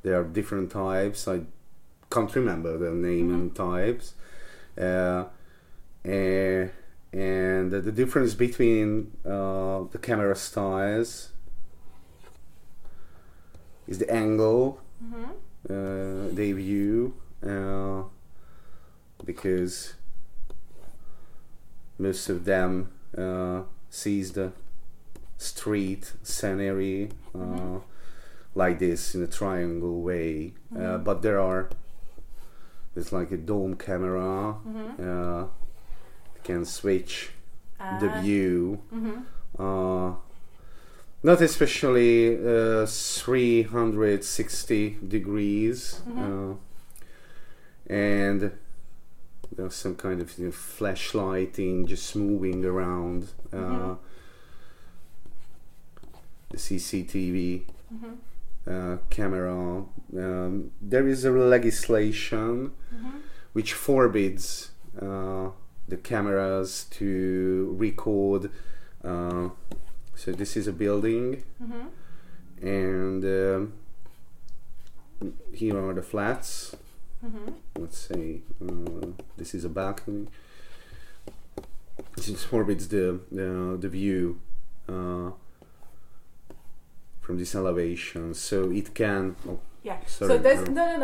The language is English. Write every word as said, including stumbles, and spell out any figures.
there are different types. I can't remember the name mm-hmm. and types. Uh, and, and the difference between uh, the camera styles is the angle mm-hmm. uh, they view, uh, because most of them uh, sees the street scenery uh, mm-hmm. like this in a triangle way, mm-hmm. uh, but there are it's like a dome camera. Mm-hmm. uh, you can switch uh, the view, mm-hmm. uh, not especially uh, three hundred sixty degrees, mm-hmm. uh, and there's some kind of, you know, flashlighting just moving around uh, mm-hmm. the C C T V mm-hmm. uh, camera. Um, there is a legislation mm-hmm. which forbids uh, the cameras to record. Uh, so this is a building, mm-hmm. and um, here are the flats. Mm-hmm. Let's say uh, this is a balcony. This forbids the the, the view uh, from this elevation, so it can. Oh, yeah. Sorry, so there's no. no, no, no.